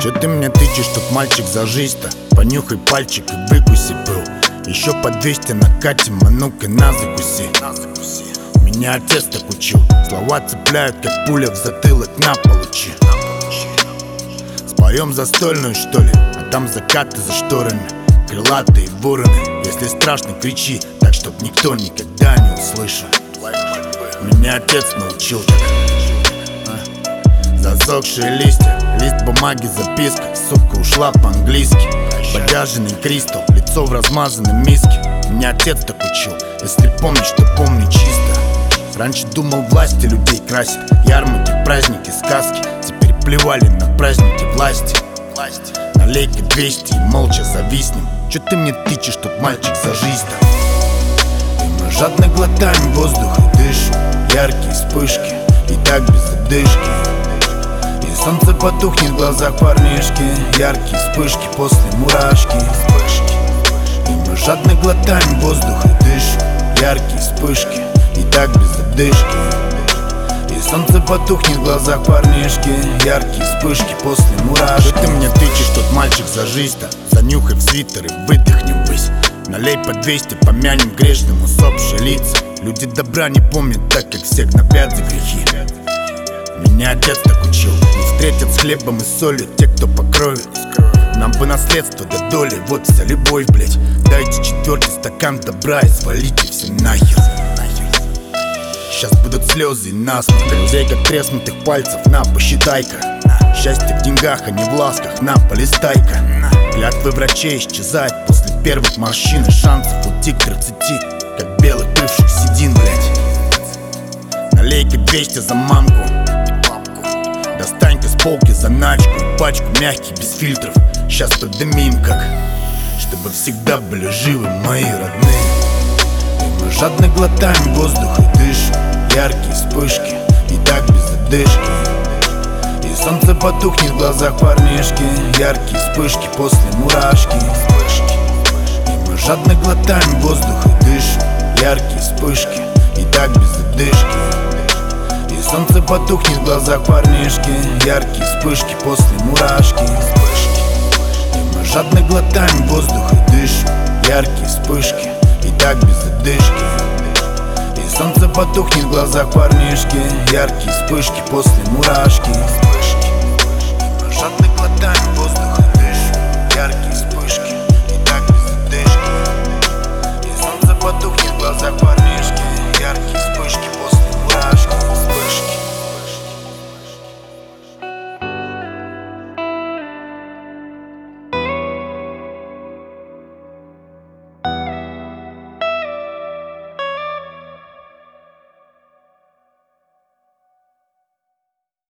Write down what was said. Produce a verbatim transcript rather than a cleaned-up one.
Чё ты мне тычешь, тут мальчик за жизнь-то? Понюхай пальчик и выкуси был. Еще по двести накатим, а ну-ка на закуси. Меня отец так учил, слова цепляют, как пуля в затылок, на получи. Споем застольную, что ли? А там закаты за шторами, крылатые вороны. Если страшно, кричи, так чтоб никто никогда не услышал. Меня отец научил так. Засохшие листья, лист бумаги, записка. Сука ушла по-английски. Подяженный кристалл, лицо в размазанной миске. Меня отец так учил, если помнишь, то помни чисто. Раньше думал, власти людей красит, ярмарки, праздники, сказки. Теперь плевали на праздники власти. Налей-ка двести и молча зависнем. Чё ты мне тычешь, тут мальчик за жизнь-то? И мы жадно глотаем воздух и дышим. Яркие вспышки, и так без одышки. И солнце потухнет в глазах парнишки. Яркие вспышки после мурашки. И мы жадно глотаем воздух и дышим. Яркие вспышки, и так без одышки. И солнце потухнет в глазах парнишки. Яркие вспышки после мурашки. Что ты мне тычешь, тут мальчик за жизнь-то? Занюхай в свитер и выдохнем ввысь. Налей по двести, помянем грешным усопшие лица. Люди добра не помнят, так как всех гнобят за грехи. Меня отец так учил, не встретят с хлебом и солью те, кто по крови. Нам бы наследство до доли, вот вся любовь, блять. Дайте четвертый стакан добра и свалите все нахер. Сейчас будут слезы и насморк. Друзей как треснутых пальцев, на, посчитай-ка. Счастье в деньгах, а не в ласках, на, полистай-ка. Клятвы врачей исчезают после первых морщин. И шансов уйти к тридцати, как белых бывших седин, блять. Налей-ка двести за мамку. Достань-ка с полки заначку и пачку мягких без фильтров. Сейчас подымим как, чтобы всегда были живы мои родные. И мы жадно глотаем воздух и дышим. Яркие вспышки, и так без одышки. И солнце потухнет в глазах парнишки. Яркие вспышки после мурашки. И мы жадно глотаем воздух и дышим. Яркие вспышки, и так без одышки. И солнце потухнет в глазах парнишки. Яркие вспышки после мурашки. И мы жадно глотаем воздух и дышим. Яркие вспышки, и так без одышки. И солнце потухнет в глазах парнишки. Яркие вспышки после мурашки.